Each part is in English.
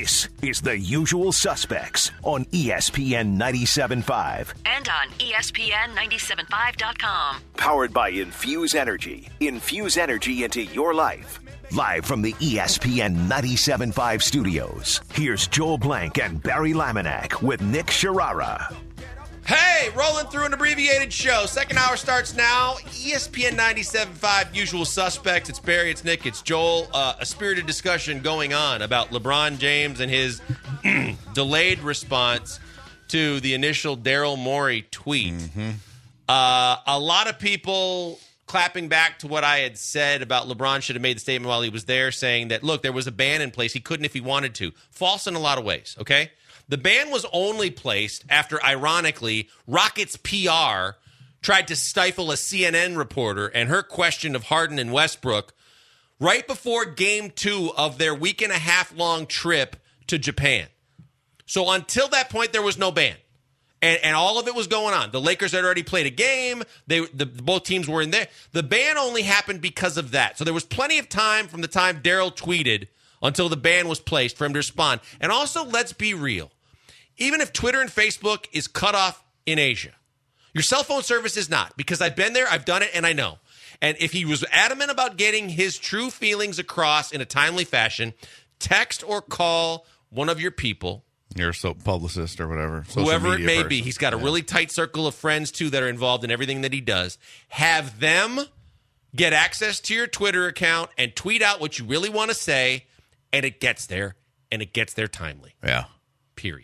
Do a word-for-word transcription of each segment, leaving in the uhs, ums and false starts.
This is The Usual Suspects on E S P N ninety-seven point five. And on E S P N ninety-seven point five dot com. Powered by Infuse Energy. Infuse energy into your life. Live from the E S P N ninety-seven point five studios, here's Joel Blank and Barry Laminack with Nick Sharara. Hey, rolling through an abbreviated show. Second hour starts now. E S P N ninety-seven point five, Usual Suspects. It's Barry, it's Nick, it's Joel. Uh, a spirited discussion going on about LeBron James and his delayed response to the initial Daryl Morey tweet. Mm-hmm. Uh, a lot of people clapping back to what I had said about LeBron should have made the statement while he was there, saying that, look, there was a ban in place. He couldn't if he wanted to. False in a lot of ways, okay? The ban was only placed after, ironically, Rockets P R tried to stifle a C N N reporter and her question of Harden and Westbrook right before game two of their week and a half long trip to Japan. So until that point, there was no ban. And, and all of it was going on. The Lakers had already played a game. They the, both teams were in there. The ban only happened because of that. So there was plenty of time from the time Daryl tweeted until the ban was placed for him to respond. And also, let's be real. Even if Twitter and Facebook is cut off in Asia, your cell phone service is not. Because I've been there, I've done it, and I know. And if he was adamant about getting his true feelings across in a timely fashion, text or call one of your people. Your soap publicist or whatever. Whoever it may person. be. He's got a yeah. really tight circle of friends, too, that are involved in everything that he does. Have them get access to your Twitter account and tweet out what you really want to say, and it gets there, and it gets there timely. Yeah. Period.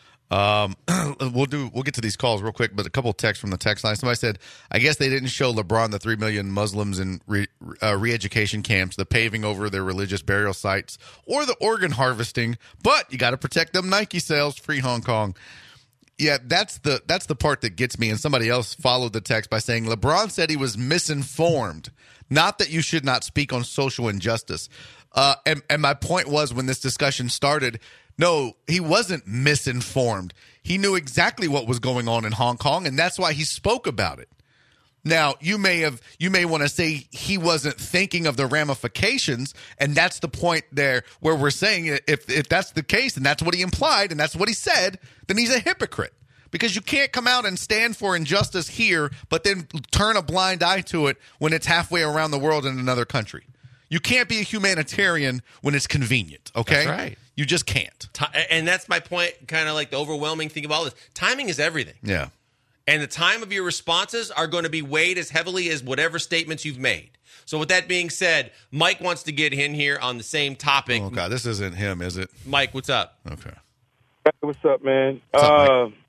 Um, we'll do. We'll get to these calls real quick, but a couple of texts from the text line. Somebody said, "I guess they didn't show LeBron the three million Muslims in re, uh, re-education camps, the paving over their religious burial sites, or the organ harvesting. But you got to protect them Nike sales. Free Hong Kong." Yeah, that's the that's the part that gets me. And somebody else followed the text by saying, "LeBron said he was misinformed, not that you should not speak on social injustice." Uh, and, and my point was, when this discussion started, no, he wasn't misinformed. He knew exactly what was going on in Hong Kong, and that's why he spoke about it. Now, you may have you may want to say he wasn't thinking of the ramifications, and that's the point there where we're saying if if that's the case and that's what he implied and that's what he said, then he's a hypocrite. Because you can't come out and stand for injustice here, but then turn a blind eye to it when it's halfway around the world in another country. You can't be a humanitarian when it's convenient, okay? That's right. You just can't. And that's my point, kind of like the overwhelming thing of all this. Timing is everything. Yeah. And the time of your responses are going to be weighed as heavily as whatever statements you've made. So with that being said, Mike wants to get in here on the same topic. Oh, God, this isn't him, is it? Mike, what's up? Okay. Hey, what's up, man? What's up, uh, Mike?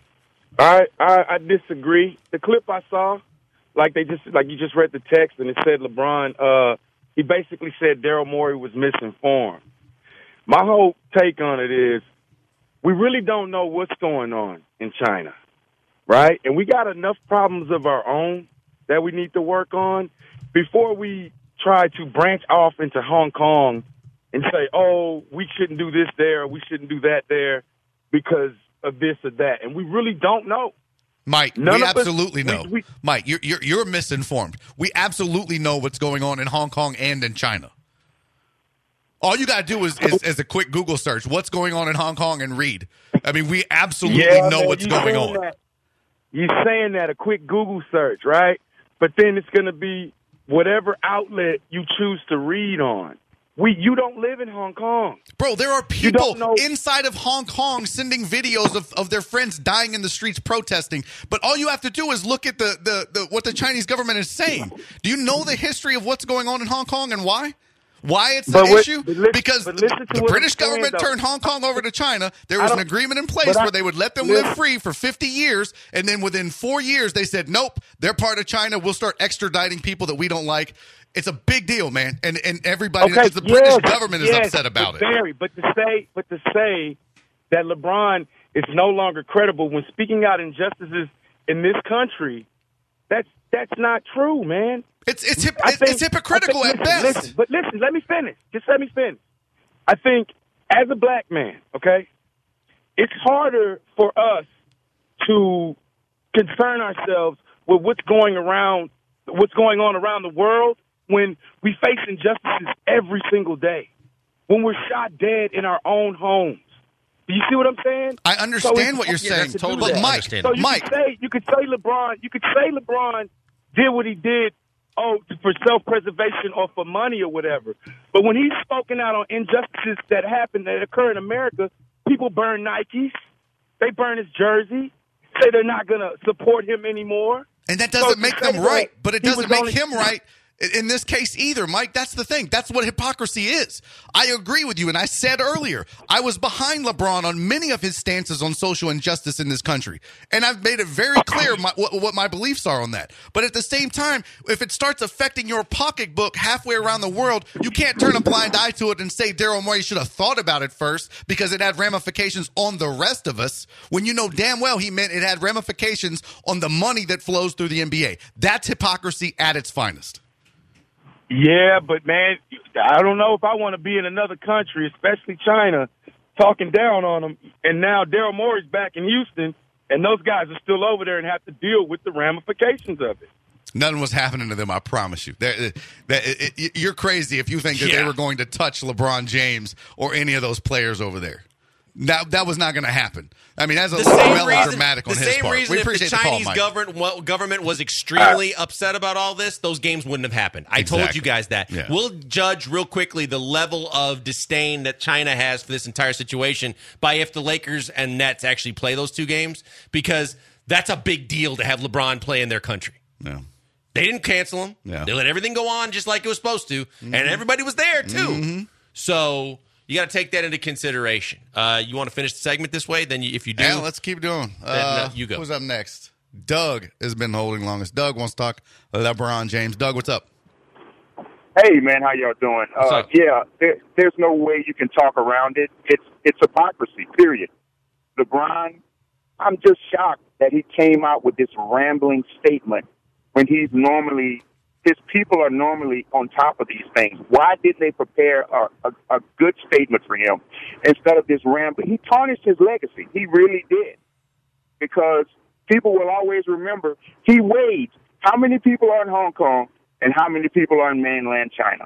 I, I I disagree. The clip I saw, like they just like you just read the text and it said LeBron. Uh, he basically said Daryl Morey was misinformed. My whole take on it is we really don't know what's going on in China, right? And we got enough problems of our own that we need to work on before we try to branch off into Hong Kong and say, oh, we shouldn't do this there, or we shouldn't do that there because of this or that. And we really don't know. Mike, None we of absolutely us, know. We, we, Mike, you're, you're you're misinformed. We absolutely know what's going on in Hong Kong and in China. All you got to do is, is, is a quick Google search. What's going on in Hong Kong and read. I mean, we absolutely yeah, know man, what's going on. That, you're saying that, a quick Google search, right? But then it's going to be whatever outlet you choose to read on. We, you don't live in Hong Kong. Bro, there are people inside of Hong Kong sending videos of, of their friends dying in the streets protesting. But all you have to do is look at the, the, the what the Chinese government is saying. Do you know the history of what's going on in Hong Kong and why? Why it's an issue? Listen, because the British government saying, turned Hong Kong over to China. There was an agreement in place I, where they would let them listen. live free for fifty years. And then within four years, they said, nope, they're part of China. We'll start extraditing people that we don't like. It's a big deal, man. And and everybody, okay, the yes, British government is yes, upset about but it. Very, but to say, but to say that LeBron is no longer credible when speaking out injustices in this country, that's that's not true, man. It's it's hip, think, it's hypocritical think, at listen, best. Listen, but listen, let me finish. Just let me finish. I think as a black man, okay, it's harder for us to concern ourselves with what's going around, what's going on around the world when we face injustices every single day. when we're shot dead in our own homes? Do you see what I'm saying? I understand so what you're yeah, saying, that's totally but Mike, understandable. So you Mike, could say you could say LeBron, you could say LeBron did what he did, oh, for self-preservation or for money or whatever. But when he's spoken out on injustices that happen that occur in America, people burn Nikes, they burn his jersey, say they're not going to support him anymore. and that doesn't So make to say them right, that but it he doesn't was make only- him right in this case either, Mike. That's the thing. That's what hypocrisy is. I agree with you, and I said earlier, I was behind LeBron on many of his stances on social injustice in this country, and I've made it very clear my, what, what my beliefs are on that. But at the same time, if it starts affecting your pocketbook halfway around the world, you can't turn a blind eye to it and say Daryl Morey should have thought about it first because it had ramifications on the rest of us, when you know damn well he meant it had ramifications on the money that flows through the N B A. That's hypocrisy at its finest. Yeah, but, man, I don't know if I want to be in another country, especially China, talking down on them. And now Daryl Morey's back in Houston, and those guys are still over there and have to deal with the ramifications of it. Nothing was happening to them, I promise you. They're, they're, it, it, you're crazy if you think that Yeah. they were going to touch LeBron James or any of those players over there. That, that was not going to happen. I mean, that's a The little same melodramatic reason, on the his same part. reason We if the appreciate the call, Chinese Mike. government well, government was extremely upset about all this, those games wouldn't have happened. I told Exactly. you guys that. Yeah. We'll judge real quickly the level of disdain that China has for this entire situation by if the Lakers and Nets actually play those two games, because that's a big deal to have LeBron play in their country. Yeah. They didn't cancel him. Yeah. They let everything go on just like it was supposed to, Mm-hmm. and everybody was there too. So you got to take that into consideration. Uh, you want to finish the segment this way? Then you, if you do, Yeah, let's keep doing. Uh, no, you go. Who's up next? Doug has been holding longest. Doug wants to talk LeBron James. Doug, what's up? Hey, man, how y'all doing? What's Uh, up? yeah, there, there's no way you can talk around it. It's it's hypocrisy, period. LeBron, I'm just shocked that he came out with this rambling statement when he's normally, his people are normally on top of these things. Why didn't they prepare a, a, a good statement for him instead of this rambling? He tarnished his legacy. He really did. Because people will always remember he weighed how many people are in Hong Kong and how many people are in mainland China.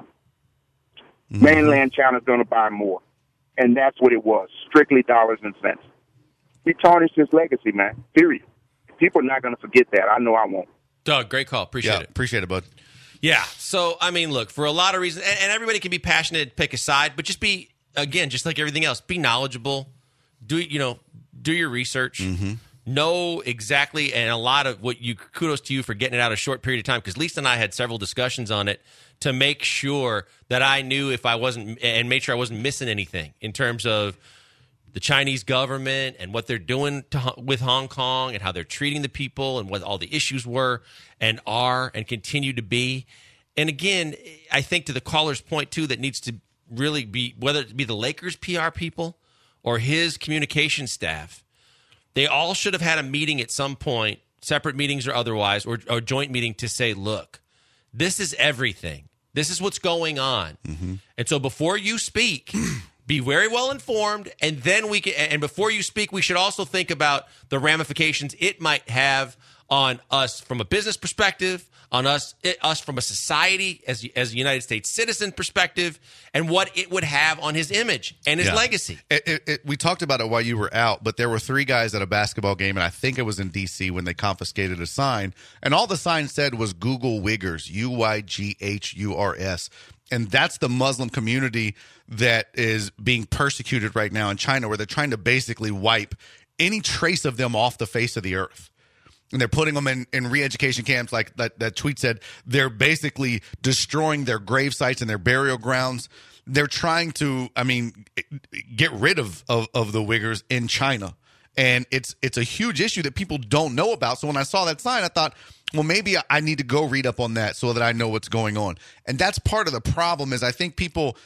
Mm-hmm. Mainland China's going to buy more. And that's what it was, strictly dollars and cents. He tarnished his legacy, man, period. People are not going to forget that. I know I won't. Doug, great call. Appreciate Yeah, it. appreciate it, bud. Yeah. So, I mean, look, for a lot of reasons, and, and everybody can be passionate, pick a side, but just be, again, just like everything else, be knowledgeable. Do, you know, do your research. Mm-hmm. Know exactly, and a lot of what you, kudos to you for getting it out a short period of time, because Lisa and I had several discussions on it to make sure that I knew if I wasn't, and made sure I wasn't missing anything in terms of the Chinese government and what they're doing to, with Hong Kong and how they're treating the people and what all the issues were and are and continue to be. And again, I think to the caller's point, too, that needs to really be, whether it be the Lakers P R people or his communication staff, they all should have had a meeting at some point, separate meetings or otherwise, or a joint meeting to say, look, this is everything. This is what's going on. Mm-hmm. And so before you speak, be very well informed, and then we can, and before you speak, we should also think about the ramifications it might have on us from a business perspective, on us it, us from a society as as a United States citizen perspective, and what it would have on his image and his Yeah. legacy. It, it, it, we talked about it while you were out, but there were three guys at a basketball game, and I think it was in D C when they confiscated a sign, and all the sign said was Google Wiggers, U Y G H U R S. And that's the Muslim community that is being persecuted right now in China, where they're trying to basically wipe any trace of them off the face of the earth. And they're putting them in, in re-education camps, like that, that tweet said. They're basically destroying their grave sites and their burial grounds. They're trying to, I mean, get rid of, of, of the Uyghurs in China. And it's it's a huge issue that people don't know about. So when I saw that sign, I thought, well, maybe I need to go read up on that so that I know what's going on. And that's part of the problem is I think people,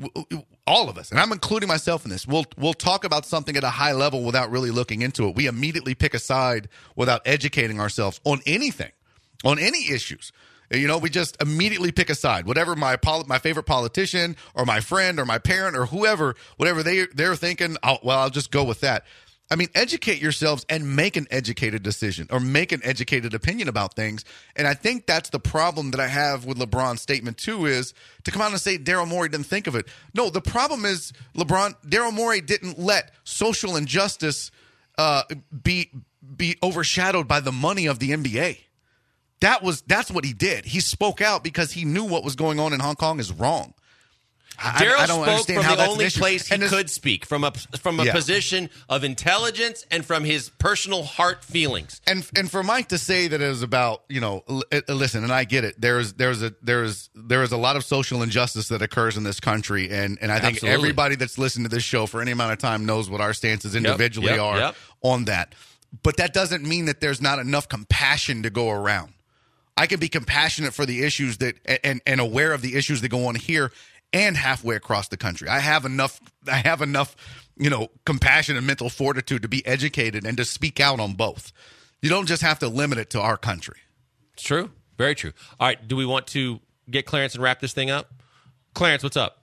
all of us, and I'm including myself in this, we'll, we'll talk about something at a high level without really looking into it. We immediately pick a side without educating ourselves on anything, on any issues. You know, we just immediately pick a side. Whatever my poli- my favorite politician or my friend or my parent or whoever, whatever they, they're thinking, I'll, well, I'll just go with that. I mean, educate yourselves and make an educated decision or make an educated opinion about things. And I think that's the problem that I have with LeBron's statement, too, is to come out and say Daryl Morey didn't think of it. No, the problem is LeBron, Daryl Morey didn't let social injustice uh, be be overshadowed by the money of the N B A. That was that's what he did. He spoke out because he knew what was going on in Hong Kong is wrong. Daryl I, I don't spoke understand from how the that's only an issue. place he And this- could speak, from a from a Yeah. position of intelligence and from his personal heart feelings. And and for Mike to say that it was about, you know, l- uh, listen, and I get it. There's there's a there's there is a lot of social injustice that occurs in this country, and and I think Absolutely. everybody that's listened to this show for any amount of time knows what our stances individually yep, are yep. on that. But that doesn't mean that there's not enough compassion to go around. I can be compassionate for the issues that and and aware of the issues that go on here and halfway across the country. I have enough I have enough, you know, compassion and mental fortitude to be educated and to speak out on both. You don't just have to limit it to our country. It's true. Very true. All right, do we want to get Clarence and wrap this thing up? Clarence, what's up?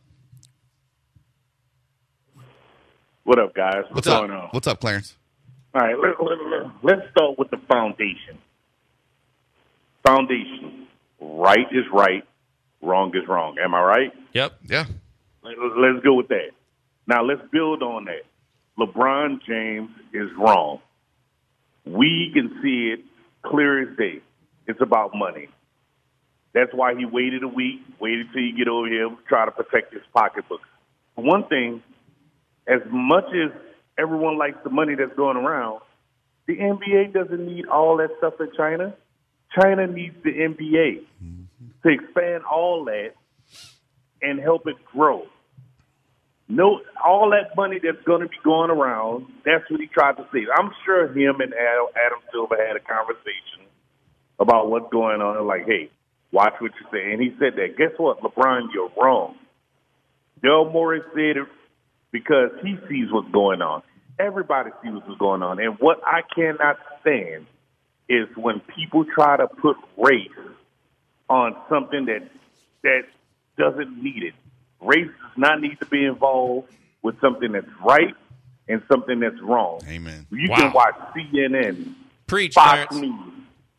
What up, guys? What's, What's going up? on? What's up, Clarence? All right, let, let, let's start with the foundation. Foundation. Right is right, wrong is wrong. Am I right? Yep. Yeah. Let- Let's go with that. Now, let's build on that. LeBron James is wrong. We can see it clear as day. It's about money. That's why he waited a week, waited till you get over here, try to protect his pocketbook. For one thing, as much as everyone likes the money that's going around, the N B A doesn't need all that stuff in China. China needs the N B A to expand all that and help it grow. No, all that money that's going to be going around, that's what he tried to say. I'm sure him and Adam, Adam Silver had a conversation about what's going on. They're like, hey, watch what you say. And he said that. Guess what, LeBron, you're wrong. Daryl Morey said it because he sees what's going on. Everybody sees what's going on. And what I cannot stand is when people try to put race on something that that doesn't need it. Race does not need to be involved with something that's right and something that's wrong. Amen. You Wow. can watch C N N, Preach, Fox Clarence. News.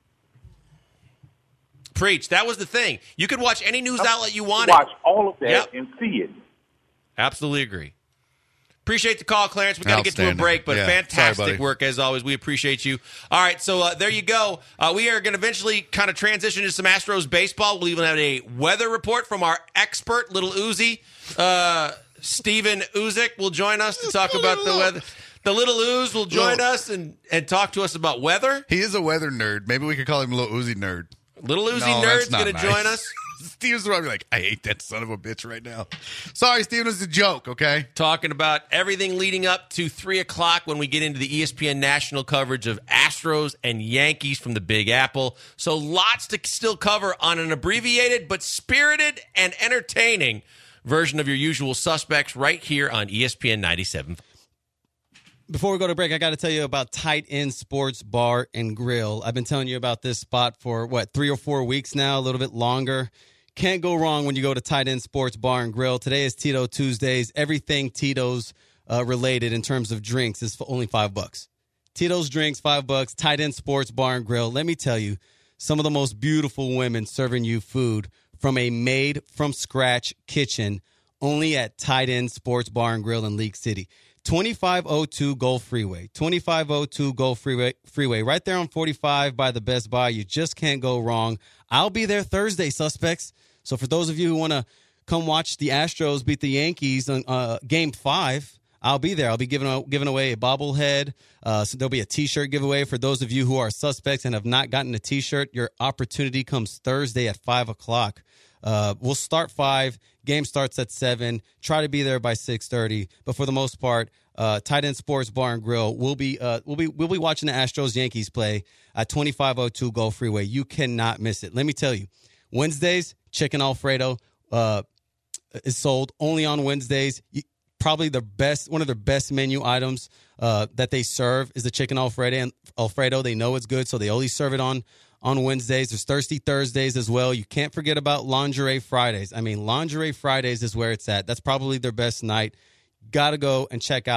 Preach. That was the thing. You could watch any news outlet you wanted. Watch all of that Yep. and see it. Absolutely agree. Appreciate the call, Clarence. We got to get to a Outstanding. break, but Yeah. fantastic Sorry, buddy. work as always. We appreciate you. All right, so uh, there you go. Uh, we are going to eventually kind of transition to some Astros baseball. We'll even have a weather report from our expert, Little Uzi. Uh, Steven Uzik will join us to talk about the weather. The Little Ooze will join Little- us and, and talk to us about weather. He is a weather nerd. Maybe we could call him Little Uzi Nerd. Little Uzi No, that's Nerd's not going to nice. join us. Steve's probably like, I hate that son of a bitch right now. Sorry, Steven, it's a joke, okay? Talking about everything leading up to three o'clock when we get into the E S P N national coverage of Astros and Yankees from the Big Apple. So lots to still cover on an abbreviated but spirited and entertaining version of your usual suspects right here on E S P N ninety-seven. Before we go to break, I got to tell you about Tight End Sports Bar and Grill. I've been telling you about this spot for, what, three or four weeks now, a little bit longer. Can't go wrong when you go to Tight End Sports Bar and Grill. Today is Tito Tuesdays. Everything Tito's uh, related in terms of drinks is for only five bucks. Tito's drinks, five bucks. Tight End Sports Bar and Grill. Let me tell you, some of the most beautiful women serving you food from a made-from-scratch kitchen only at Tight End Sports Bar and Grill in League City. twenty-five oh two Gulf Freeway. twenty-five oh two Gulf Freeway, Freeway, right there on forty-five by the Best Buy. You just can't go wrong. I'll be there Thursday, suspects. So for those of you who want to come watch the Astros beat the Yankees on uh, Game five, I'll be there. I'll be giving, giving away a bobblehead. Uh, so there'll be a T-shirt giveaway for those of you who are suspects and have not gotten a T-shirt. Your opportunity comes Thursday at five o'clock. Uh, we'll start five. Game starts at seven. Try to be there by six thirty. But for the most part, uh, Tight End Sports Bar and Grill. We'll be uh, we'll be we'll be watching the Astros Yankees play at twenty-five oh two Gulf Freeway. You cannot miss it. Let me tell you, Wednesdays chicken Alfredo uh, is sold only on Wednesdays. You, probably the best one of their best menu items uh, that they serve is the chicken Alfredo. And Alfredo, they know it's good, so they only serve it on. On Wednesdays. There's Thirsty Thursdays as well. You can't forget about Lingerie Fridays. I mean, Lingerie Fridays is where it's at. That's probably their best night. Got to go and check out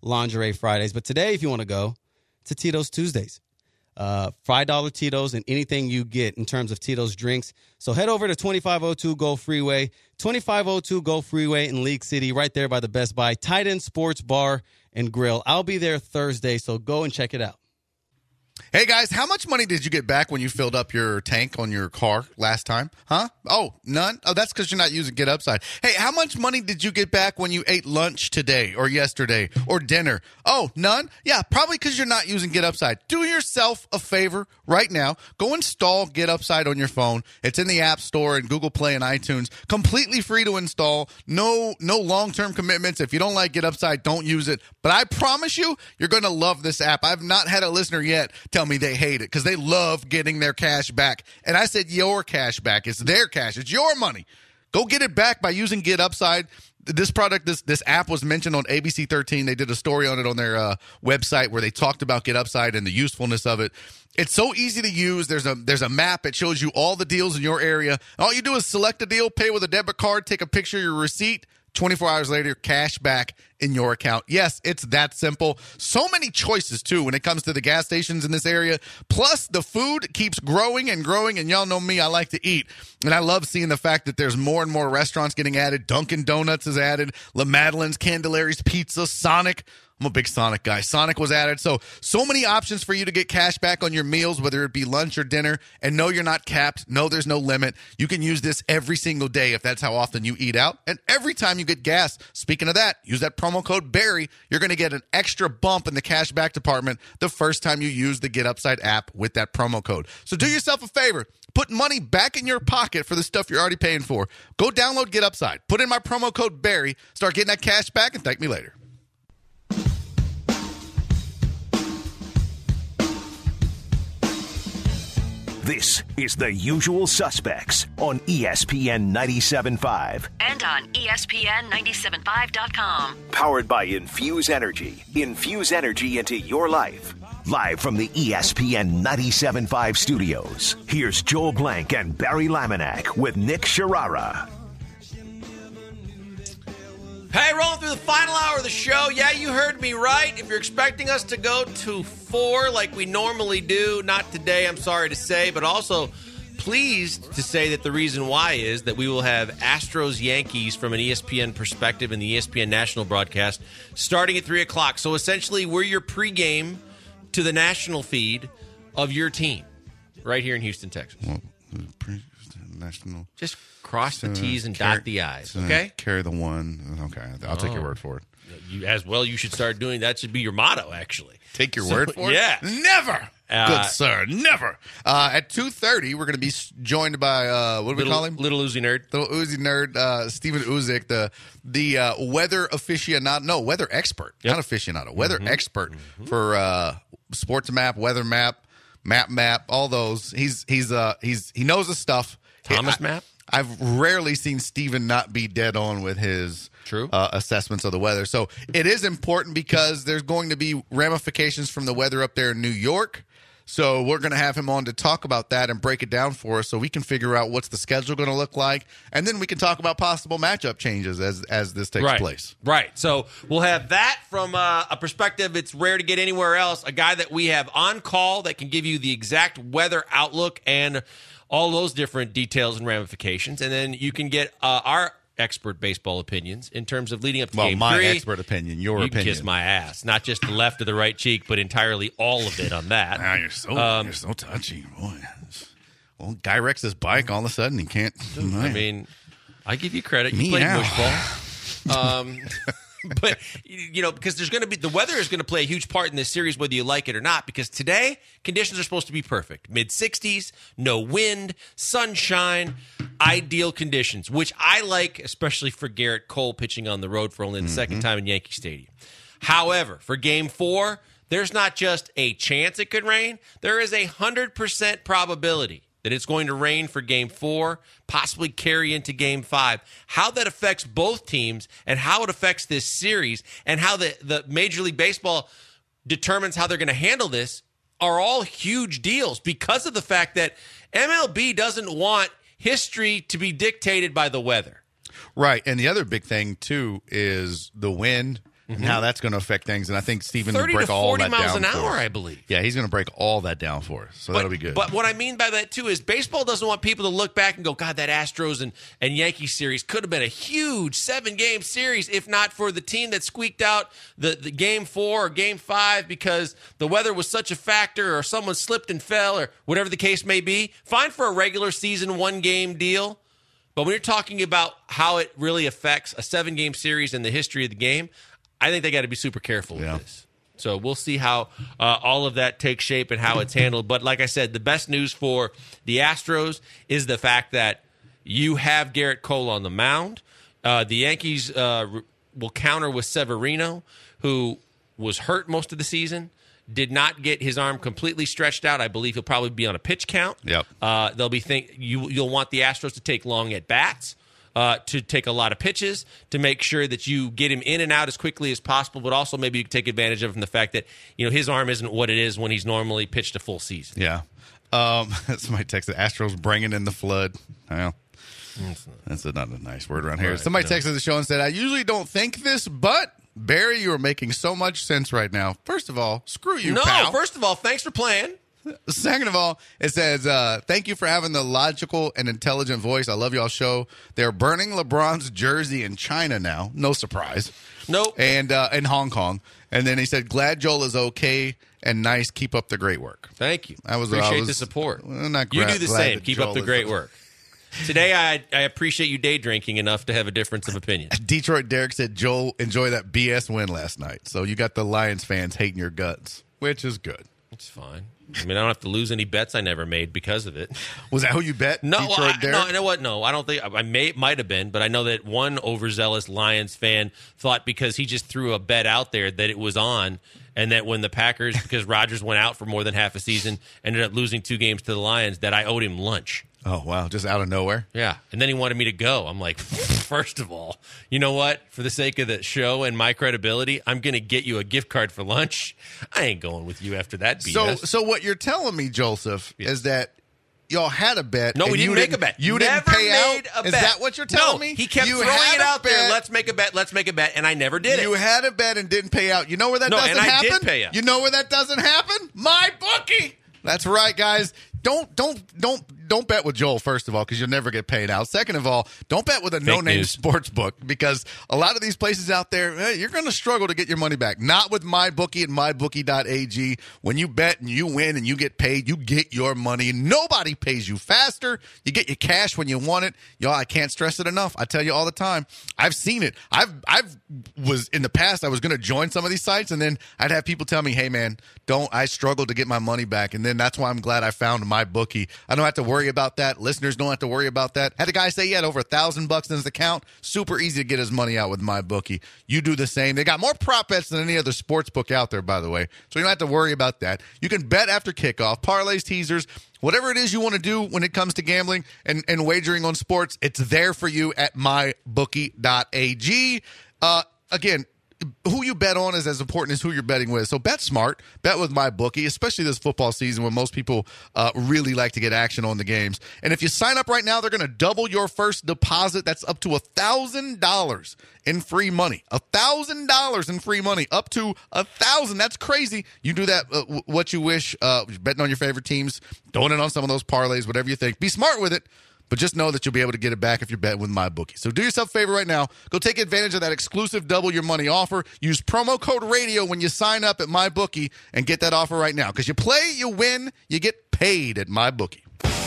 Lingerie Fridays. But today, if you want to go, to Tito's Tuesdays. Uh, five dollar Tito's and anything you get in terms of Tito's drinks. So head over to twenty-five oh two Go Freeway, twenty-five oh two Go Freeway in League City, right there by the Best Buy. Tight End Sports Bar and Grill. I'll be there Thursday, so go and check it out. Hey, guys, how much money did you get back when you filled up your tank on your car last time? Huh? Oh, none? Oh, that's because you're not using Get Upside. Hey, how much money did you get back when you ate lunch today or yesterday or dinner? Oh, none? Yeah, probably because you're not using Get Upside. Do yourself a favor right now. Go install Get Upside on your phone. It's in the App Store and Google Play and iTunes. Completely free to install. No, no long-term commitments. If you don't like Get Upside, don't use it. But I promise you, you're going to love this app. I've not had a listener yet tell me they hate it because they love getting their cash back. And I said your cash back. It's their cash. It's your money. Go get it back by using Get Upside. This product, this this app was mentioned on A B C thirteen. They did a story on it on their uh, website where they talked about Get Upside and the usefulness of it. It's so easy to use. There's a there's a map. It shows you all the deals in your area. All you do is select a deal, pay with a debit card, take a picture of your receipt. twenty-four hours later, cash back in your account. Yes, it's that simple. So many choices, too, when it comes to the gas stations in this area. Plus, the food keeps growing and growing, and y'all know me, I like to eat. And I love seeing the fact that there's more and more restaurants getting added. Dunkin' Donuts is added. La Madeleine's, Candelari's Pizza, Sonic. I'm a big Sonic guy. Sonic was added. So, so many options for you to get cash back on your meals, whether it be lunch or dinner. And no, you're not capped. No, there's no limit. You can use this every single day if that's how often you eat out. And every time you get gas, speaking of that, use that promo code Barry. You're going to get an extra bump in the cash back department the first time you use the Get Upside app with that promo code. So do yourself a favor. Put money back in your pocket for the stuff you're already paying for. Go download Get Upside. Put in my promo code Barry. Start getting that cash back and thank me later. This is The Usual Suspects on E S P N ninety-seven point five. And on E S P N ninety-seven point five dot com. Powered by Infuse Energy. Infuse energy into your life. Live from the E S P N ninety-seven point five studios, here's Joel Blank and Barry Laminack with Nick Sharara. Hey, rolling through the final hour of the show. Yeah, you heard me right. If you're expecting us to go to four like we normally do, not today, I'm sorry to say, but also pleased to say that the reason why is that we will have Astros-Yankees from an E S P N perspective in the E S P N national broadcast starting at three o'clock. So essentially, we're your pregame to the national feed of your team right here in Houston, Texas. Well, pre- national. Just cross the uh, T's and carry, dot the I's, uh, okay? Carry the one. Okay, I'll oh. take your word for it. You, as well, you should start doing that. Should be your motto, actually. Take your so, word for yeah. it? Never. Uh, Good sir, never. Uh, at two thirty, we're going to be joined by, uh, what do we little, call him? Little Uzi Nerd. Little Uzi Nerd, uh, Steven Uzik, the the uh, weather aficionado, no, weather expert, yep. not aficionado, weather mm-hmm. expert mm-hmm. for uh, Sports Map, Weather Map, Map Map, all those. He's he's uh he's he knows his stuff. Thomas I, Map? I've rarely seen Steven not be dead on with his True. Uh, assessments of the weather. So it is important because there's going to be ramifications from the weather up there in New York. So we're going to have him on to talk about that and break it down for us so we can figure out what's the schedule going to look like. And then we can talk about possible matchup changes as as this takes right. place. Right. So we'll have that from uh, a perspective it's rare to get anywhere else. A guy that we have on call that can give you the exact weather outlook and all those different details and ramifications. And then you can get uh, our expert baseball opinions in terms of leading up to well, game my three. expert opinion, your you opinion. You kiss my ass. Not just the left or the right cheek, but entirely all of it on that. Wow, you're so, um, you're so touchy. Boy. Well, guy wrecks his bike, all of a sudden he can't. I mean, I give you credit. You Me played now. mush ball. Um, but, you know, because there's going to be, the weather is going to play a huge part in this series, whether you like it or not, because today conditions are supposed to be perfect. mid sixties, no wind, sunshine, ideal conditions, which I like, especially for Garrett Cole pitching on the road for only the mm-hmm. second time in Yankee Stadium. However, for game four, there's not just a chance it could rain. There is a one hundred percent probability that it's going to rain for game four, possibly carry into game five. How that affects both teams and how it affects this series and how the, the Major League Baseball determines how they're going to handle this are all huge deals because of the fact that M L B doesn't want history to be dictated by the weather. Right. And the other big thing, too, is the wind and how that's going to affect things. And I think Steven will thirty break to all forty that miles down an for hour, us. I believe. Yeah, he's going to break all that down for us. So But, that'll be good. But what I mean by that, too, is baseball doesn't want people to look back and go, God, that Astros and, and Yankees series could have been a huge seven-game series if not for the team that squeaked out the, the game four or game five because the weather was such a factor or someone slipped and fell or whatever the case may be. Fine for a regular season one-game deal. But when you're talking about how it really affects a seven-game series in the history of the game, I think they got to be super careful with Yeah. this. So we'll see how uh, all of that takes shape and how it's handled. But like I said, the best news for the Astros is the fact that you have Garrett Cole on the mound. Uh, the Yankees uh, will counter with Severino, who was hurt most of the season. Did not get his arm completely stretched out. I believe he'll probably be on a pitch count. Yep. Uh, they'll be think you you'll want the Astros to take long at bats, uh, to take a lot of pitches, to make sure that you get him in and out as quickly as possible. But also maybe you can take advantage of him the fact that you know his arm isn't what it is when he's normally pitched a full season. Yeah. Um, somebody texted Astros bringing in the flood. Well, that's a, not a nice word around here. Right, somebody no. texted the show and said, I usually don't think this, but Barry, you are making so much sense right now. First of all, screw you, no, pal. first of all, thanks for playing. Second of all, it says, uh, thank you for having the logical and intelligent voice. I love y'all show. They're burning LeBron's jersey in China now. No surprise. Nope. And uh, in Hong Kong. And then he said, glad Joel is okay and nice. Keep up the great work. Thank you. I was- appreciate I was- the support. well, not you gra- do the glad same. that Keep Joel up the is great okay. work. Today, I, I appreciate you day drinking enough to have a difference of opinion. Detroit Derek said, Joel, enjoy that B S win last night. So you got the Lions fans hating your guts, which is good. It's fine. I mean, I don't have to lose any bets I never made because of it. Was that who you bet? No, Detroit I, Derek? no, you know what? No, I don't think I may might have been, but I know that one overzealous Lions fan thought because he just threw a bet out there that it was on, and that when the Packers, because Rodgers went out for more than half a season, ended up losing two games to the Lions, that I owed him lunch. Oh, wow. Just out of nowhere? Yeah, and then he wanted me to go. I'm like, first of all, you know what? For the sake of the show and my credibility, I'm going to get you a gift card for lunch. I ain't going with you after that B S. So, so what you're telling me, Joseph, Yeah. is that y'all had a bet. No, and we didn't you make a bet. You never didn't pay made out? a Is bet. that what you're telling no, me? He kept you throwing had it a out there. bet. Let's make a bet. Let's make a bet. And I never did You it. had a bet and didn't pay out. You know where that No, doesn't and I happen? did pay out. You know where that doesn't happen? My bookie. That's right, guys. Don't don't don't don't bet with Joel, first of all, because you'll never get paid out. Second of all, don't bet with a no-name news. sports book, because a lot of these places out there, eh, you're going to struggle to get your money back. Not with MyBookie and my bookie dot a g. When you bet and you win and you get paid, you get your money. Nobody pays you faster. You get your cash when you want it. Y'all, I can't stress it enough. I tell you all the time. I've seen it. I've I've was in the past. I was going to join some of these sites, and then I'd have people tell me, "Hey, man, don't." I struggle to get my money back, and then that's why I'm glad I found MyBookie. I don't have to worry about that. Listeners don't have to worry about that. Had a guy say he had over a thousand bucks in his account. Super easy to get his money out with MyBookie. You do the same. They got more prop bets than any other sports book out there, by the way. So you don't have to worry about that. You can bet after kickoff, parlays, teasers, whatever it is you want to do when it comes to gambling and, and wagering on sports. It's there for you at my bookie dot a g. Uh, again, who you bet on is as important as who you're betting with. So bet smart. Bet with MyBookie, especially this football season when most people uh, really like to get action on the games. And if you sign up right now, they're going to double your first deposit. That's up to one thousand dollars in free money. one thousand dollars in free money. Up to one thousand dollars. That's crazy. You do that uh, w- what you wish. Uh, betting on your favorite teams. Throwing it on some of those parlays, whatever you think. Be smart with it. But just know that you'll be able to get it back if you bet with MyBookie. So do yourself a favor right now. Go take advantage of that exclusive double your money offer. Use promo code radio when you sign up at MyBookie and get that offer right now. Because you play, you win, you get paid at MyBookie.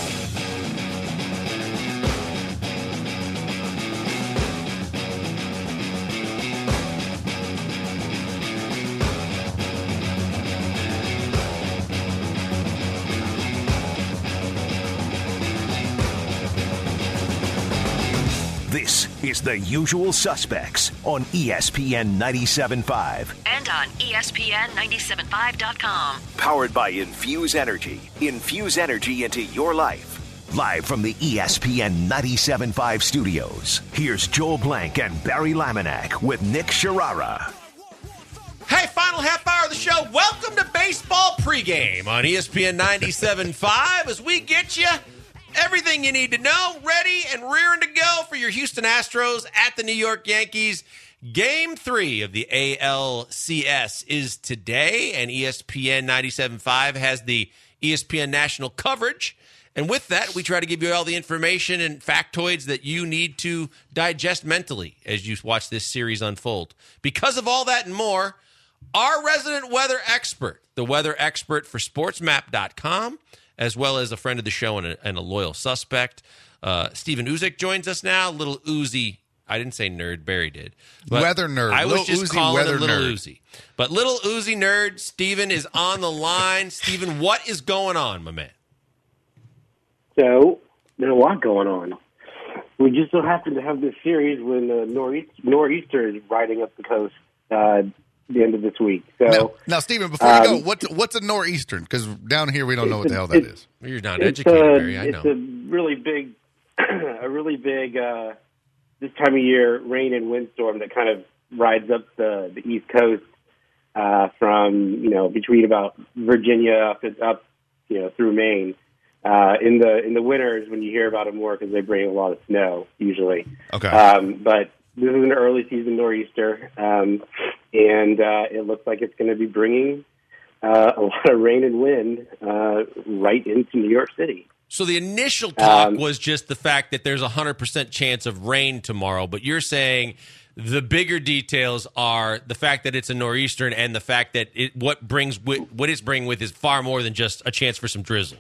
This is The Usual Suspects on E S P N ninety-seven point five. And on E S P N ninety-seven point five dot com. Powered by Infuse Energy. Infuse energy into your life. Live from the E S P N ninety-seven point five studios, here's Joel Blank and Barry Laminack with Nick Sharara. Hey, final half hour of the show. Welcome to Baseball Pregame on E S P N ninety-seven point five as we get you everything you need to know, ready and rearing to go for your Houston Astros at the New York Yankees. Game three of the A L C S is today, and E S P N ninety-seven point five has the E S P N national coverage. And with that, we try to give you all the information and factoids that you need to digest mentally as you watch this series unfold. Because of all that and more, our resident weather expert, the weather expert for sports map dot com, as well as a friend of the show and a, and a loyal suspect, uh, Stephen Uzik joins us now. Little Uzi. I didn't say nerd, Barry did. But weather nerd. I was Lil just Uzi, calling weather him Little nerd. Uzi. But Little Uzi nerd, Stephen is on the line. Stephen, what is going on, my man? So, there's a lot going on. We just so happen to have this series when the nor'east- nor'easter is riding up the coast uh, the end of this week. So Now, now Stephen, before um, you go, what's, what's a nor'eastern? Because down here we don't know what the hell that it's- is. You're not it's educated, a, Barry. I know. It's a really big, a really big, uh, this time of year, rain and windstorm that kind of rides up the, the East Coast uh, from, you know, between about Virginia up, up you know, through Maine. Uh, in the in the winters, when you hear about it more, because they bring a lot of snow usually. Okay. Um, but this is an early season nor'easter, um, and uh, it looks like it's going to be bringing uh, a lot of rain and wind uh, right into New York City. So the initial talk Um, was just the fact that there's a one hundred percent chance of rain tomorrow, but you're saying the bigger details are the fact that it's a nor'easter and the fact that it, what brings wi- what it's bringing with is far more than just a chance for some drizzle.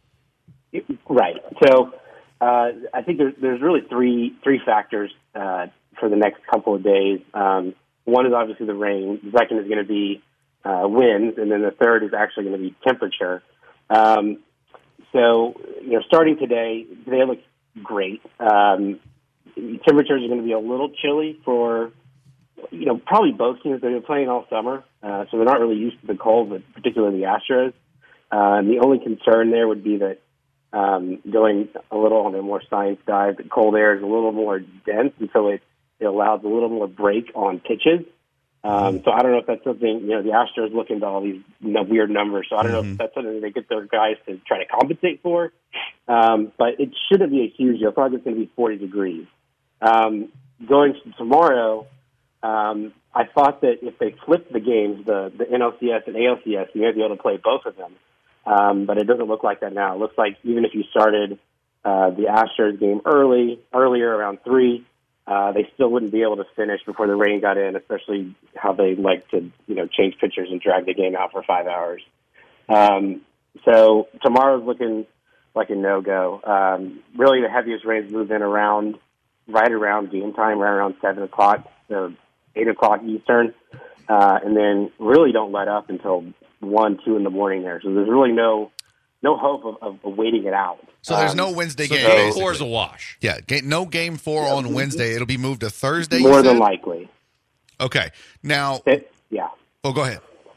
Right. So uh, I think there's, there's really three three factors uh, for the next couple of days. Um, one is obviously the rain. The second is going to be uh, winds, and then the third is actually going to be temperature. Um, so you know, starting today, today looks great. Um, temperatures are going to be a little chilly for you know probably both teams. They've been playing all summer, uh, so they're not really used to the cold, but particularly the Astros. Uh, and the only concern there would be that. Um, going a little on a more science dive, the cold air is a little more dense, and so it, it allows a little more break on pitches. Um, so I don't know if that's something, you know, the Astros look into all these you know, weird numbers, so I don't mm-hmm. know if that's something they get their guys to try to compensate for. Um, but it shouldn't be a huge deal. It's not it's going to be forty degrees. Um, going to tomorrow, um, I thought that if they flipped the games, the, the N L C S and A L C S, you may be able to play both of them. Um, but it doesn't look like that now. It looks like even if you started uh, the Astros game early, earlier around three, uh, they still wouldn't be able to finish before the rain got in, especially how they like to, you know, change pitchers and drag the game out for five hours. Um, so tomorrow's looking like a no-go. Um, really, the heaviest rains move in around, right around game time, right around seven o'clock, so eight o'clock Eastern, uh, and then really don't let up until one, two in the morning there. So there's really no no hope of, of, of waiting it out. So there's um, no Wednesday So game. game basically. four is a wash. Yeah, ga- no game four yeah. on Wednesday. It'll be moved to Thursday. More you than said? likely. Okay. Now, It, yeah. oh, go ahead.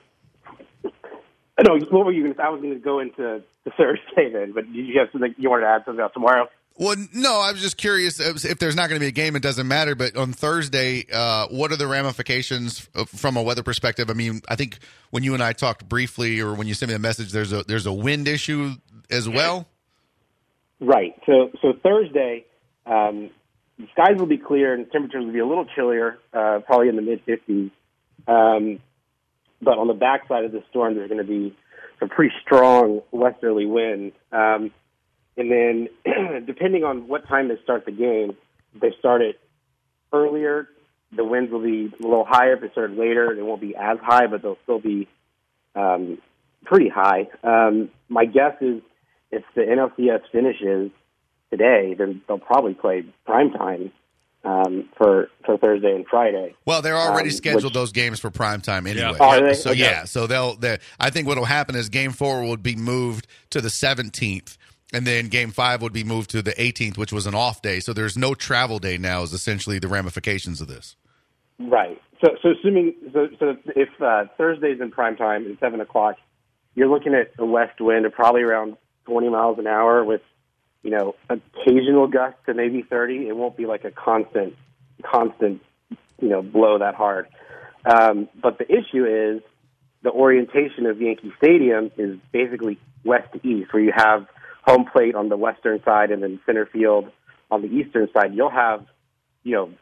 No, what were you going to? I was going to go into the Thursday then, but did you have something you wanted to add something about tomorrow? Well, no, I was just curious if there's not going to be a game, it doesn't matter. But on Thursday, uh, what are the ramifications from a weather perspective? I mean, I think when you and I talked briefly, or when you sent me a message, there's a there's a wind issue as well. Right. So so Thursday, um, the skies will be clear and temperatures will be a little chillier, uh, probably in the mid fifties. Um, but on the backside of the storm, there's going to be some pretty strong westerly winds. Um, And then, depending on what time they start the game, if they start it earlier, the winds will be a little higher. If they start later, they won't be as high, but they'll still be um, pretty high. Um, my guess is if the N L C S finishes today, then they'll probably play primetime um, for for Thursday and Friday. Well, they're already um, scheduled which, those games for primetime anyway. Yeah. Are they? So Okay. yeah, so they'll. they I think what will happen is Game Four would be moved to the seventeenth. And then Game Five would be moved to the eighteenth, which was an off day. So there's no travel day now. Is essentially the ramifications of this. Right. So, so assuming so, so if uh, Thursday's in prime time at seven o'clock, you're looking at a west wind of probably around twenty miles an hour with, you know, occasional gusts to maybe thirty. It won't be like a constant, constant, you know, blow that hard. Um, but the issue is the orientation of Yankee Stadium is basically west to east, where you have home plate on the western side and then center field on the eastern side. You'll have, you know,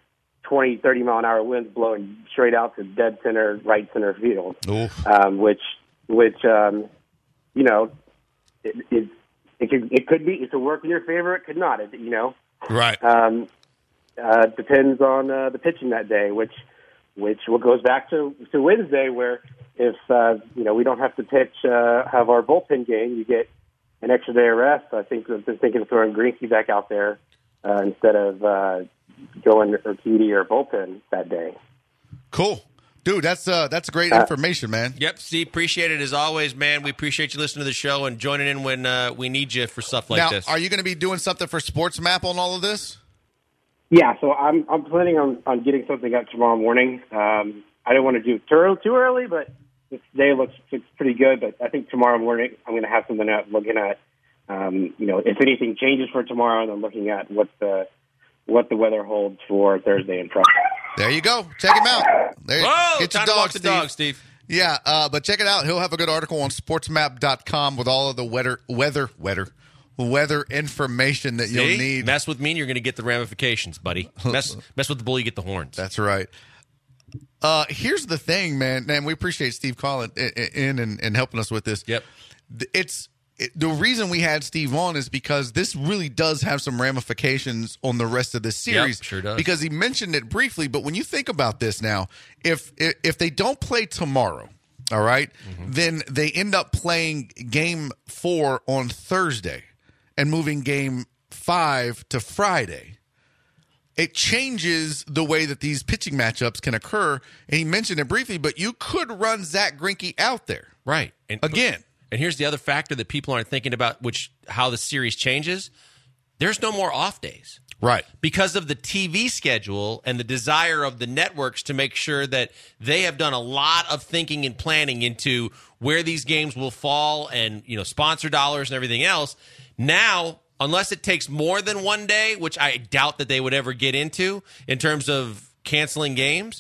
twenty, thirty mile an hour winds blowing straight out to dead center, right center field, Oof. um, which, which, um, you know, it, it, it could, it could be, it could work in your favor. It could not, it, you know, Right. um, uh, depends on, uh, the pitching that day, which, which what goes back to, to Wednesday, where if, uh, you know, we don't have to pitch, uh, have our bullpen game, you get an extra day of rest. I think I've been thinking of throwing Greinke back out there, uh, instead of, uh, going Urquidy or bullpen that day. Cool. Dude, that's uh, that's great information, man. Yep, Steve, appreciate it as always, man. We appreciate you listening to the show and joining in when uh, we need you for stuff like now, this. Are you going to be doing something for SportsMap on all of this? Yeah, so I'm I'm planning on, on getting something up tomorrow morning. Um, I don't want to do it too, too early, but today looks, looks pretty good. But I think tomorrow morning I'm going to have something out looking at, um, you know, if anything changes for tomorrow, and I'm looking at what the what the weather holds for Thursday and Friday. There you go. Check him out. There, Whoa, get your time to dog, walk the Steve. dog, Steve. Yeah, uh, but check it out. He'll have a good article on sportsmap dot com with all of the weather, weather, weather, weather information that See? you'll need. Mess with me and you're going to get the ramifications, buddy. Mess, mess with the bull, you get the horns. That's right. Uh, here's the thing, man. Man, we appreciate Steve calling in and, and helping us with this. Yep. It's it, the reason we had Steve on is because this really does have some ramifications on the rest of this series. Yep, sure does. Because he mentioned it briefly, but when you think about this now, if if, if they don't play tomorrow, all right, mm-hmm. then they end up playing game four on Thursday and moving game five to Friday. It changes the way that these pitching matchups can occur. And he mentioned it briefly, but you could run Zach Greinke out there. Right. And, Again. And here's the other factor that people aren't thinking about, which how the series changes. There's no more off days. Right. Because of the T V schedule and the desire of the networks to make sure that they have done a lot of thinking and planning into where these games will fall and, you know, sponsor dollars and everything else. Now, unless it takes more than one day, which I doubt that they would ever get into in terms of canceling games,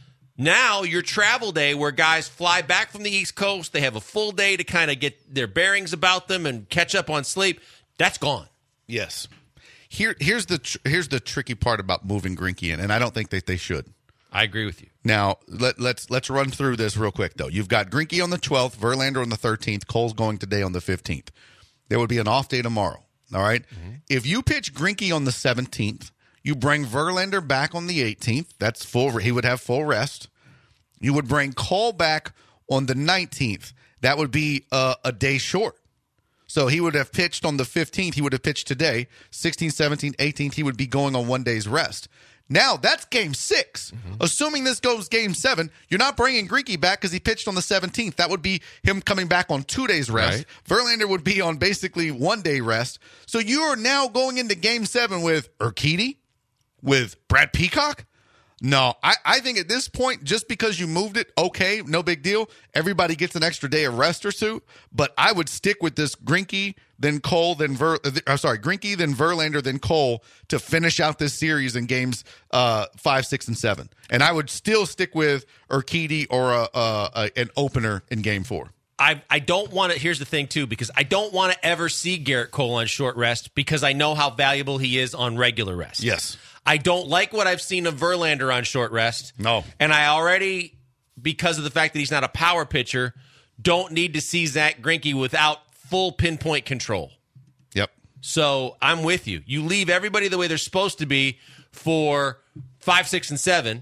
now your travel day where guys fly back from the East Coast, they have a full day to kind of get their bearings about them and catch up on sleep, that's gone. Yes. Here, here's the tr- here's the tricky part about moving Greinke in, and I don't think that they should. I agree with you. Now, let, let's let's run through this real quick, though. You've got Greinke on the twelfth, Verlander on the thirteenth, Cole's going today on the fifteenth. There would be an off day tomorrow. All right. Mm-hmm. If you pitch Greinke on the seventeenth, you bring Verlander back on the eighteenth. That's full. He would have full rest. You would bring Cole back on the nineteenth. That would be uh, a day short. So he would have pitched on the fifteenth. He would have pitched today. sixteenth, seventeenth, eighteenth. He would be going on one day's rest. Now, that's game six. Mm-hmm. Assuming this goes game seven, you're not bringing Greinke back because he pitched on the seventeenth. That would be him coming back on two days rest. Right. Verlander would be on basically one day rest. So you are now going into game seven with Urquidy, with Brad Peacock. No, I, I think at this point, just because you moved it, okay, no big deal. Everybody gets an extra day of rest or two. But I would stick with this Greinke, then Cole, then Ver. I'm sorry, Greinke, then Verlander, then Cole to finish out this series in games uh, five, six, and seven. And I would still stick with Urquidy or a, a, a, an opener in game four. I I don't want to. Here's the thing too, because I don't want to ever see Garrett Cole on short rest because I know how valuable he is on regular rest. Yes. I don't like what I've seen of Verlander on short rest. No. And I already, because of the fact that he's not a power pitcher, don't need to see Zach Greinke without full pinpoint control. Yep. So I'm with you. You leave everybody the way they're supposed to be for five, six, and seven,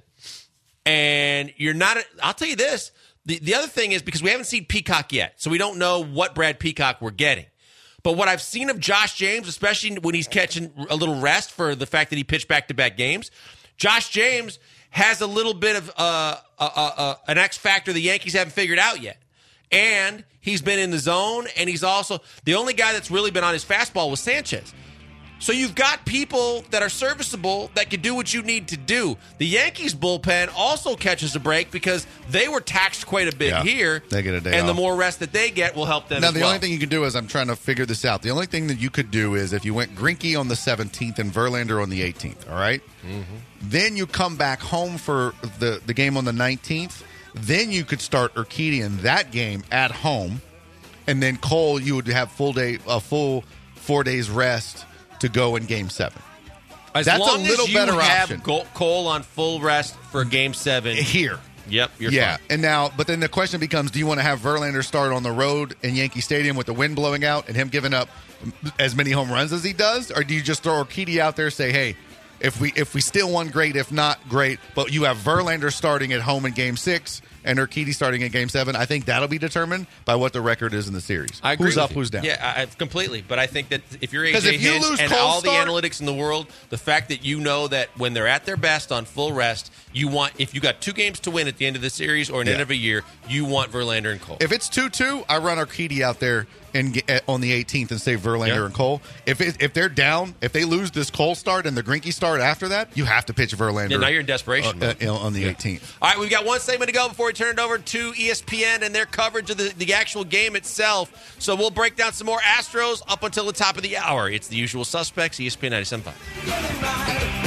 and you're not. I'll tell you this. The, the other thing is because we haven't seen Peacock yet, so we don't know what Brad Peacock we're getting. But what I've seen of Josh James, especially when he's catching a little rest for the fact that he pitched back-to-back games, Josh James has a little bit of uh, uh, uh, uh, an X factor the Yankees haven't figured out yet. And he's been in the zone, and he's also – the only guy that's really been on his fastball was Sanchez. So you've got people that are serviceable that can do what you need to do. The Yankees bullpen also catches a break because they were taxed quite a bit yeah, here. They get a day And off. the more rest that they get will help them Now, as the well. only thing you can do is I'm trying to figure this out. The only thing that you could do is if you went Greinke on the seventeenth and Verlander on the eighteenth, all right? Mm-hmm. Then you come back home for the, the game on the nineteenth. Then you could start Urquidy in that game at home. And then Cole, you would have full day, a full four days rest to go in game seven. As That's long a little as you better have option. Go- Cole on full rest for Game Seven Here. Yep, you're yeah, fine. and now, but then the question becomes: do you want to have Verlander start on the road in Yankee Stadium with the wind blowing out and him giving up as many home runs as he does, or do you just throw Urquidy out there and say, "Hey, if we if we still won, great. If not, great." But you have Verlander starting at home in Game Six and Urquidy starting in Game Seven. I think that'll be determined by what the record is in the series. I agree who's with up, you. who's down. Yeah, I, I- completely. But I think that if you're A 'Cause J if you Hinch lose and Cole all start- the analytics in the world, the fact that you know that when they're at their best on full rest, you want if you got two games to win at the end of the series or an Yeah. end of a year, you want Verlander and Cole. If it's two two, I run Urquidy out there and get, uh, on the eighteenth and save Verlander Yeah. and Cole. If it, if they're down, if they lose this Cole start and the Greinke start after that, you have to pitch Verlander. Yeah, now you're in desperation uh, mode. uh, on the eighteenth. All right, we've got one segment to go before we turn it over to E S P N and their coverage of the, the actual game itself. So we'll break down some more Astros up until the top of the hour. It's the usual suspects, E S P N ninety-seven point five.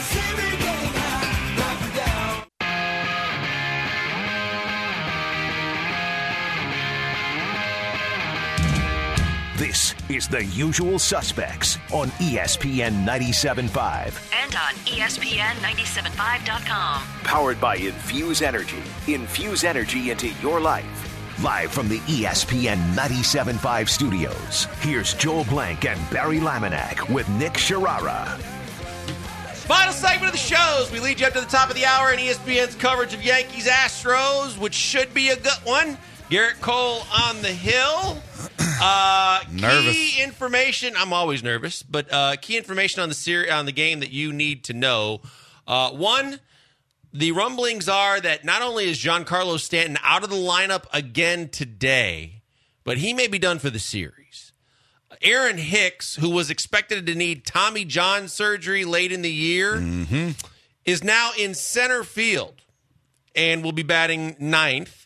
This is The Usual Suspects on E S P N ninety-seven point five. And on E S P N ninety-seven point five dot com. Powered by Infuse Energy. Infuse energy into your life. Live from the E S P N ninety-seven point five studios, here's Joel Blank and Barry Laminack with Nick Sharara. Final segment of the shows. We lead you up to the top of the hour in E S P N's coverage of Yankees Astros, which should be a good one. Garrett Cole on the hill. Uh, Nervous. Key information. I'm always nervous, but uh, key information on the ser- on the game that you need to know. Uh, one, the rumblings are that not only is Giancarlo Stanton out of the lineup again today, but he may be done for the series. Aaron Hicks, who was expected to need Tommy John surgery late in the year, Mm-hmm. is now in center field and will be batting ninth.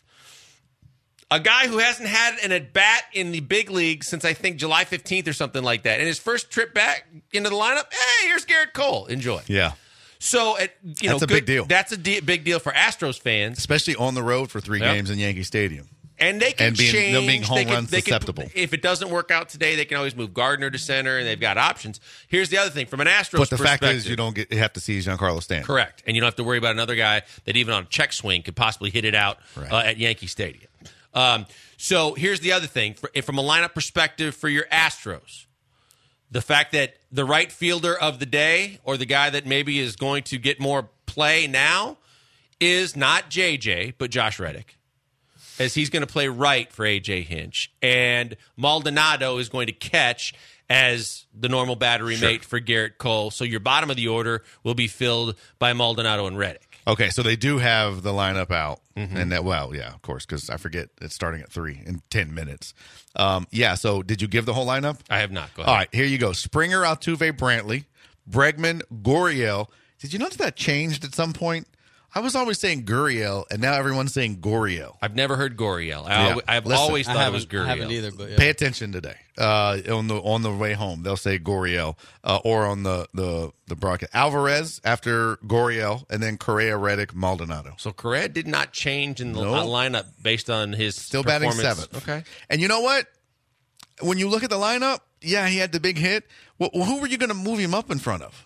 A guy who hasn't had an at-bat in the big league since, I think, July fifteenth or something like that. And his first trip back into the lineup, hey, here's Garrett Cole. Enjoy. Yeah. So, at, you know, That's a good- big deal. That's a de- big deal for Astros fans. Especially on the road for three Yep. games in Yankee Stadium. And they can And being- change. them being home they can, runs they can- susceptible. if it doesn't work out today, they can always move Gardner to center, and they've got options. Here's the other thing. From an Astros But the perspective. fact is, you don't get you have to see Giancarlo Stanton. Correct. And you don't have to worry about another guy that even on a check swing could possibly hit it out Right. uh, at Yankee Stadium. Um, so here's the other thing. For, from a lineup perspective for your Astros, the fact that the right fielder of the day or the guy that maybe is going to get more play now is not J J, but Josh Reddick, as he's going to play right for A J Hinch. And Maldonado is going to catch as the normal battery Sure. mate for Garrett Cole. So your bottom of the order will be filled by Maldonado and Reddick. Okay, so they do have the lineup out, Mm-hmm. and that well, yeah, of course, because I forget it's starting at three in ten minutes. Um, yeah, so did you give the whole lineup? I have not. Go ahead. All right, here you go: Springer, Altuve, Brantley, Bregman, Gurriel. Did you notice that changed at some point? I was always saying Gurriel, and now everyone's saying Gurriel. I've never heard Gurriel. I, Yeah. I've Listen, always I thought it was haven't, I haven't Gurriel. either, but yeah. Pay attention today. Uh, on the on the way home, they'll say Gurriel, uh, or on the the the broadcast Alvarez after Gurriel, and then Correa, Reddick, Maldonado. So Correa did not change in the Nope. lineup based on his Still batting performance. seventh. Okay. And you know what? When you look at the lineup, yeah, he had the big hit. Well, who were you going to move him up in front of?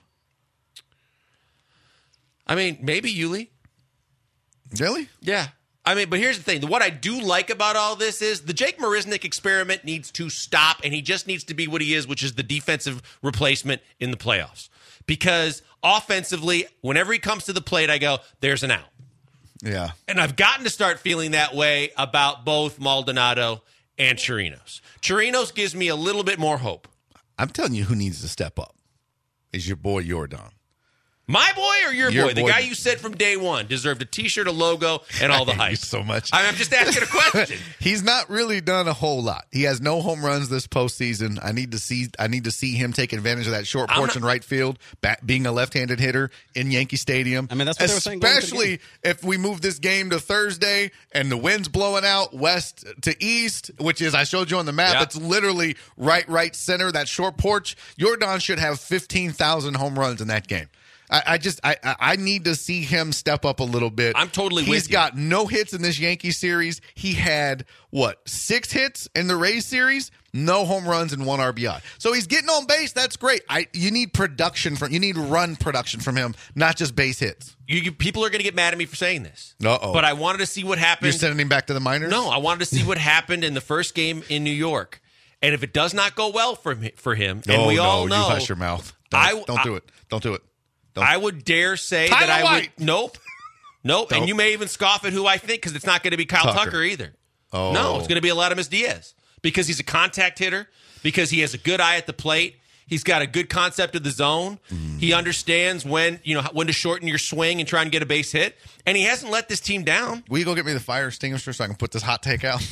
I mean, maybe Yuli. Really? Yeah. I mean, but here's the thing. What I do like about all this is the Jake Marisnick experiment needs to stop, and he just needs to be what he is, which is the defensive replacement in the playoffs. Because offensively, whenever he comes to the plate, I go, there's an out. Yeah. And I've gotten to start feeling that way about both Maldonado and Chirinos. Chirinos gives me a little bit more hope. I'm telling you who needs to step up is your boy Yordan. My boy or your, Your boy? The boy. guy you said from day one deserved a T-shirt, a logo, and all the I hate hype. you so much. I mean, I'm just asking a question. He's not really done a whole lot. He has no home runs this postseason. I need to see. I need to see him take advantage of that short I'm porch not- in right field, back, being a left-handed hitter in Yankee Stadium. I mean, that's what they were saying going into the Especially if we move this game to Thursday and the wind's blowing out west to east, which is I showed you on the map. Yeah. It's literally right, right center. That short porch. Yordan should have fifteen thousand home runs in that game. I, I just I I need to see him step up a little bit. I'm totally He's with you. He's got no hits in this Yankee series. He had what six hits in the Rays series, no home runs and one R B I. So he's getting on base. That's great. I you need production from you need run production from him, not just base hits. You, you, people are going to get mad at me for saying this. Uh-oh. But I wanted to see what happened. You're sending him back to the minors? No, I wanted to see what happened in the first game in New York. And if it does not go well for him, for him and oh, we no, all know, you hush your mouth. Don't, I, don't do it. Don't do it. Don't. I would dare say Tyler that I White. would. Nope. Nope. Don't. And you may even scoff at who I think because it's not going to be Kyle Tucker, Tucker either. Oh. No, it's going to be Aledmys Diaz because he's a contact hitter, because he has a good eye at the plate. He's got a good concept of the zone. Mm. He understands when you know when to shorten your swing and try and get a base hit. And he hasn't let this team down. Will you go get me the fire extinguisher so I can put this hot take out?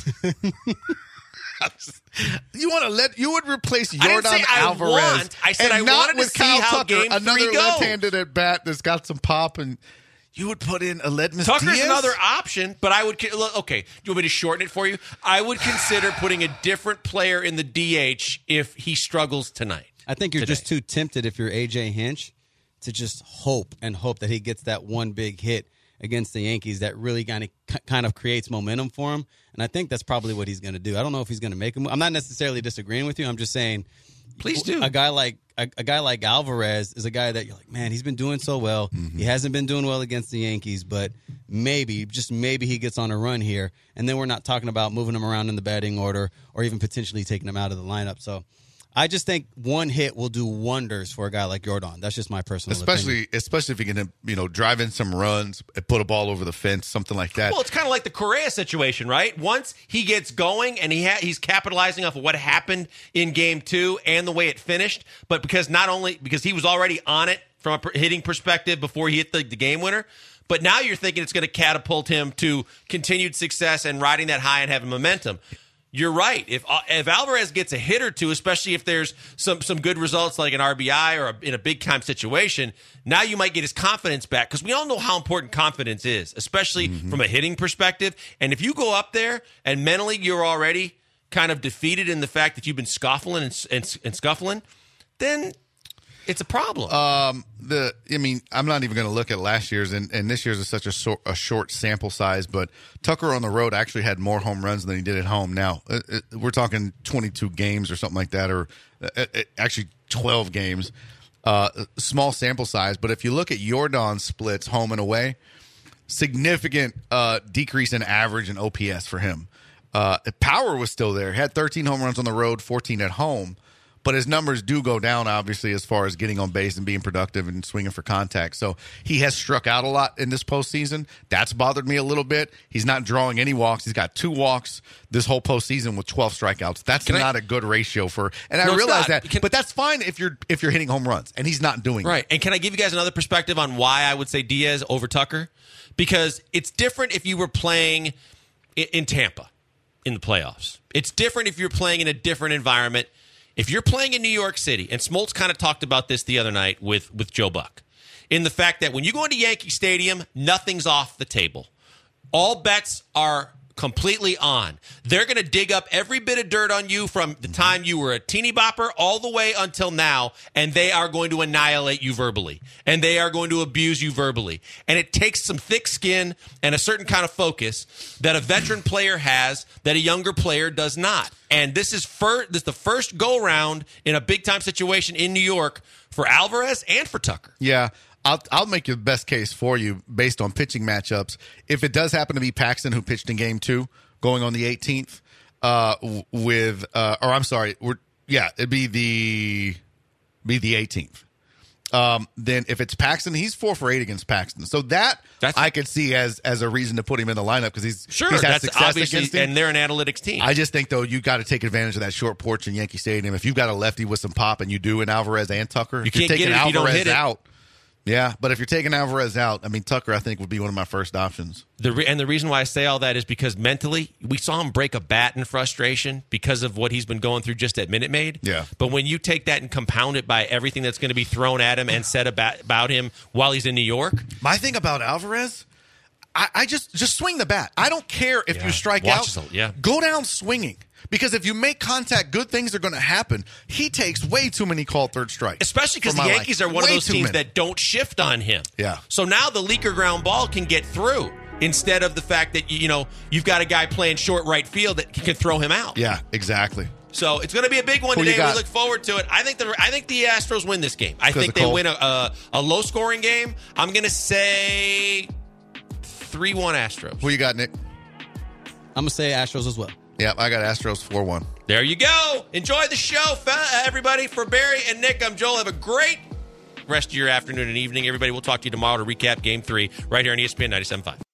You want to let you would replace Yordan I didn't say Alvarez? I want. I said and I not wanted with to see Kyle how Tucker, game another three goes. left-handed at bat that's got some pop, and you would put in Aledmys Tucker's Diaz? another option, but I would look, okay. Do you want me to shorten it for you? I would consider putting a different player in the D H if he struggles tonight. I think you're today. just too tempted if you're A J Hinch to just hope and hope that he gets that one big hit against the Yankees that really kind of kind of creates momentum for him. And I think that's probably what he's going to do. I don't know if he's going to make him. I'm not necessarily disagreeing with you. I'm just saying, please do. A guy like a, a guy like Alvarez is a guy that you're like, man, he's been doing so well. Mm-hmm. He hasn't been doing well against the Yankees, but maybe, just maybe he gets on a run here. And then we're not talking about moving him around in the batting order or even potentially taking him out of the lineup. So I just think one hit will do wonders for a guy like Yordan. That's just my personal especially, opinion. especially if you can, you know, drive in some runs, put a ball over the fence, something like that. Well, it's kind of like the Correa situation, right? Once he gets going and he ha- he's capitalizing off of what happened in game two and the way it finished, but because not only because he was already on it from a per- hitting perspective before he hit the, the game winner, but now you're thinking it's going to catapult him to continued success and riding that high and having momentum. You're right. If if Alvarez gets a hit or two, especially if there's some some good results like an R B I or a, in a big time situation, now you might get his confidence back because we all know how important confidence is, especially mm-hmm. from a hitting perspective. And if you go up there and mentally you're already kind of defeated in the fact that you've been scuffling and, and, and scuffling, then it's a problem. Um, the I mean, I'm not even going to look at last year's, and, and this year's is such a, so, a short sample size. But Tucker on the road actually had more home runs than he did at home. Now uh, uh, we're talking twenty-two games or something like that, or uh, uh, actually twelve games. Uh, small sample size, but if you look at Yordan's splits home and away, significant uh, decrease in average and O P S for him. Uh, power was still there. He had thirteen home runs on the road, fourteen at home. But his numbers do go down, obviously, as far as getting on base and being productive and swinging for contact. So he has struck out a lot in this postseason. That's bothered me a little bit. He's not drawing any walks. He's got two walks this whole postseason with twelve strikeouts. That's Can not I, a good ratio for. And I no, realize that, Can, but that's fine if you're if you're hitting home runs, and he's not doing right. it. And can I give you guys another perspective on why I would say Diaz over Tucker? Because it's different if you were playing in, in Tampa in the playoffs. It's different if you're playing in a different environment. If you're playing in New York City, and Smoltz kind of talked about this the other night with, with Joe Buck, in the fact that when you go into Yankee Stadium, nothing's off the table. All bets are completely on. They're going to dig up every bit of dirt on you from the time you were a teeny bopper all the way until now, and they are going to annihilate you verbally, and they are going to abuse you verbally. And it takes some thick skin and a certain kind of focus that a veteran player has that a younger player does not. And this is fir- this is the first go-round in a big-time situation in New York for Alvarez and for Tucker. Yeah. I'll I'll make your best case for you based on pitching matchups. If it does happen to be Paxton who pitched in Game Two, going on the eighteenth, uh, with uh, or I'm sorry, we're yeah, it'd be the be the eighteenth. Um, then if it's Paxton, he's four for eight against Paxton, so that that's, I could see as as a reason to put him in the lineup because he's sure he's had that's success obviously against him. And they're an analytics team. I just think though you got to take advantage of that short porch in Yankee Stadium. If you've got a lefty with some pop, and you do in Alvarez and Tucker, you if can't you're taking get it if you don't Alvarez hit it. out. Yeah, but if you're taking Alvarez out, I mean, Tucker, I think, would be one of my first options. The re- and the reason why I say all that is because mentally, we saw him break a bat in frustration because of what he's been going through just at Minute Maid. Yeah. But when you take that and compound it by everything that's going to be thrown at him and said about, about him while he's in New York. My thing about Alvarez, I, I just just swing the bat. I don't care if Yeah. you strike Watch out. some- yeah. Go down swinging. Because if you make contact, good things are going to happen. He takes way too many called third strikes. Especially because for the my Yankees liking. are one Way of those too teams many. that don't shift on him. Yeah. So now the leaker ground ball can get through instead of the fact that, you know, you've got a guy playing short right field that can throw him out. Yeah, exactly. So it's going to be a big one Who you today. We got? look forward to it. I think the I think the Astros win this game. I Because think of they Cole? win a, a, a low scoring game. I'm going to say three one Astros. Who you got, Nick? I'm going to say Astros as well. Yeah, I got Astros four one. There you go. Enjoy the show, fe- everybody. For Barry and Nick, I'm Joel. Have a great rest of your afternoon and evening. Everybody, we'll talk to you tomorrow to recap Game three right here on E S P N ninety-seven point five.